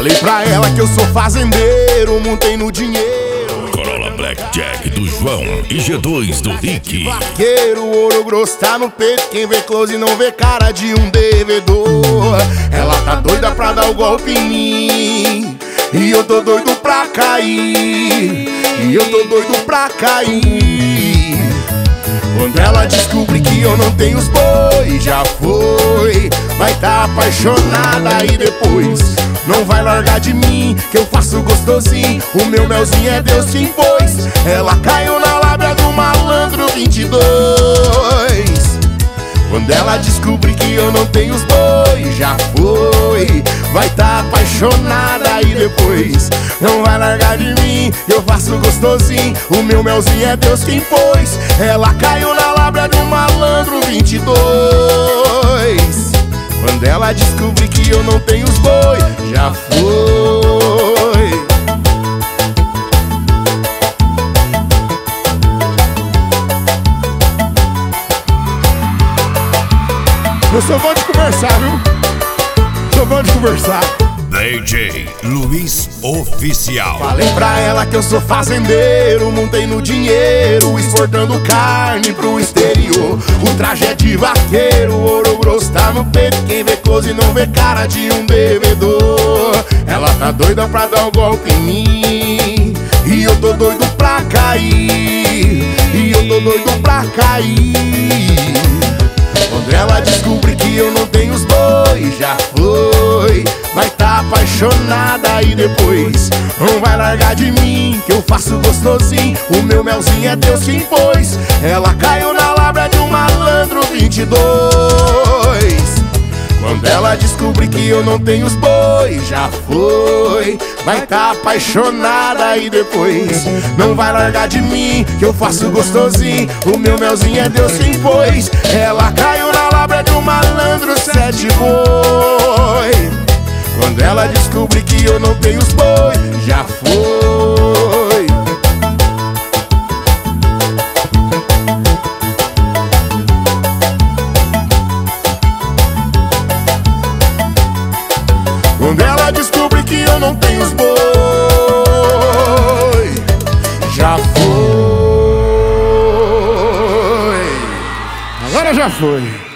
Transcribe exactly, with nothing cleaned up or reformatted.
Falei pra ela que eu sou fazendeiro, montei no dinheiro. Corolla Blackjack do João e G dois do Rick. Vaqueiro, ouro grosso tá no peito, quem vê close não vê cara de um devedor. Ela tá doida pra dar o golpe em mim, e eu tô doido pra cair, e eu tô doido pra cair. Quando ela descobre que eu não tenho os boi, já foi, vai tá apaixonada e depois não vai largar de mim, que eu faço gostosinho, o meu melzinho é Deus que impôs. Ela caiu na lábia do malandro vinte e dois. Quando ela descobre que eu não tenho os boi, já foi, vai tá apaixonada e depois não vai largar de mim, eu faço gostosinho, o meu melzinho é Deus quem pôs. Ela caiu na lábia do malandro vinte e dois. Quando ela descobre que eu não tenho os boi, já foi. Eu sou bom de conversar, viu? Sou bom de conversar. D J Luiz Oficial. Falei pra ela que eu sou fazendeiro, montei no dinheiro, exportando carne pro exterior. O traje é de vaqueiro, ouro grosso tá no peito, quem vê close não vê cara de um devedor. Ela tá doida pra dar um golpe em mim, e eu tô doido pra cair, e eu tô doido pra cair. Quando ela descobre que eu não tenho os boi, já foi, vai tá apaixonada e depois não vai largar de mim, que eu faço gostosinho, o meu melzinho é Deus quem pôs. Ela caiu na lábia de um malandro vinte e dois. Quando ela descobre que eu não tenho os boi, já foi, vai tá apaixonada e depois não vai largar de mim, que eu faço gostosinho, o meu melzinho é Deus quem pôs. Ela caiu na lábia de um malandro sete boi. Quando ela descobre que eu não tenho os boi, já foi. Quando ela descobre que eu não tenho os boi, já foi. Agora já foi.